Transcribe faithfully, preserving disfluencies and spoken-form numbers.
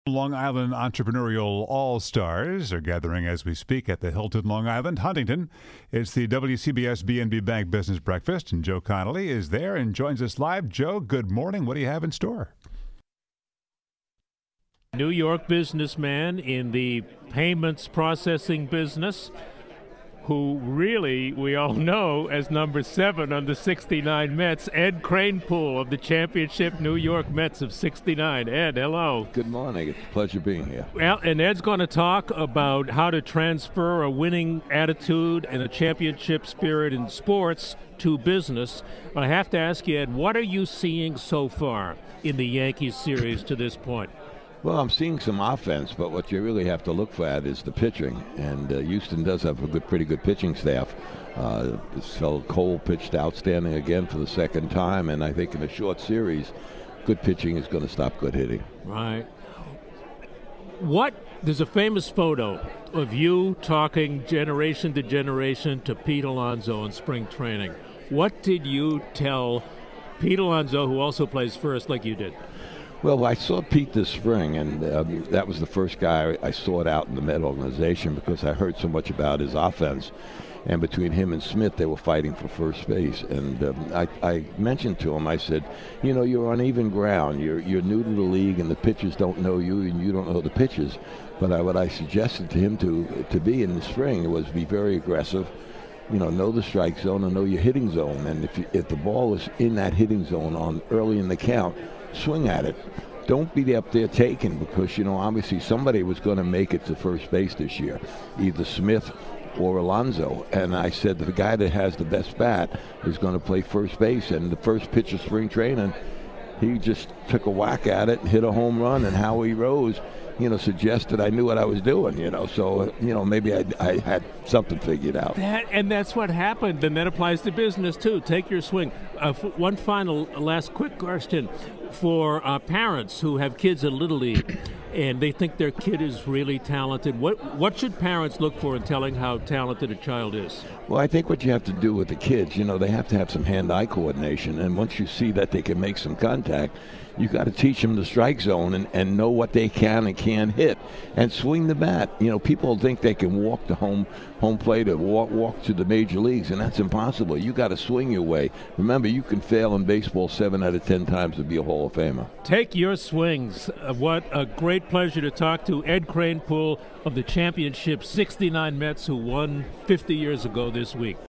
Long Island entrepreneurial all-stars are gathering as we speak at the Hilton Long Island, Huntington. It's the W C B S B N B Bank Business Breakfast, and Joe Connolly is there and joins us live. Joe, good morning. What do you have in store? New York businessman in the payments processing business, who really we all know as number seven on the sixty-nine Mets, Ed Kranepool of the championship New York Mets of sixty-nine. Ed, hello. Good morning. It's a pleasure being here. Well, and Ed's going to talk about how to transfer a winning attitude and a championship spirit in sports to business. But I have to ask you, Ed, what are you seeing so far in the Yankees series to this point? Well, I'm seeing some offense, but what you really have to look for at is the pitching. And uh, Houston does have a good, pretty good pitching staff. Uh, this fellow Cole pitched outstanding again for the second time, and I think in a short series, good pitching is going to stop good hitting. Right. What? There's a famous photo of you talking generation to generation to Pete Alonso in spring training. What did you tell Pete Alonso, who also plays first like you did? Well, I saw Pete this spring, and um, that was the first guy I saw it out in the Met organization because I heard so much about his offense. And between him and Smith, they were fighting for first base. And um, I, I mentioned to him, I said, you know, you're on even ground. You're you're new to the league, and the pitchers don't know you, and you don't know the pitchers. But I, what I suggested to him to to be in the spring was be very aggressive. You know, know the strike zone and know your hitting zone. And if you, if the ball is in that hitting zone on early in the count, swing at it. Don't be up there taking, because, you know, obviously somebody was going to make it to first base this year, either Smith or Alonso. And I said the guy that has the best bat is going to play first base. And the first pitch of spring training, he just took a whack at it and hit a home run. And Howie Rose, you know, suggested I knew what I was doing, you know. So, you know, maybe I, I had something figured out. That, and that's what happened. And that applies to business, too. Take your swing. Uh, f- one final, last quick question. For uh, parents who have kids at Little League and they think their kid is really talented, what what should parents look for in telling how talented a child is? Well, I think what you have to do with the kids, you know, they have to have some hand-eye coordination. And once you see that they can make some contact, you got to teach them the strike zone and, and know what they can and can't hit and swing the bat. You know, people think they can walk to home home plate or walk, walk to the major leagues, and that's impossible. You got to swing your way. Remember, you can fail in baseball seven out of ten times to be a Hall of Famer. Take your swings. Uh, what a great pleasure to talk to Ed Kranepool of the championship sixty-nine Mets, who won fifty years ago this week.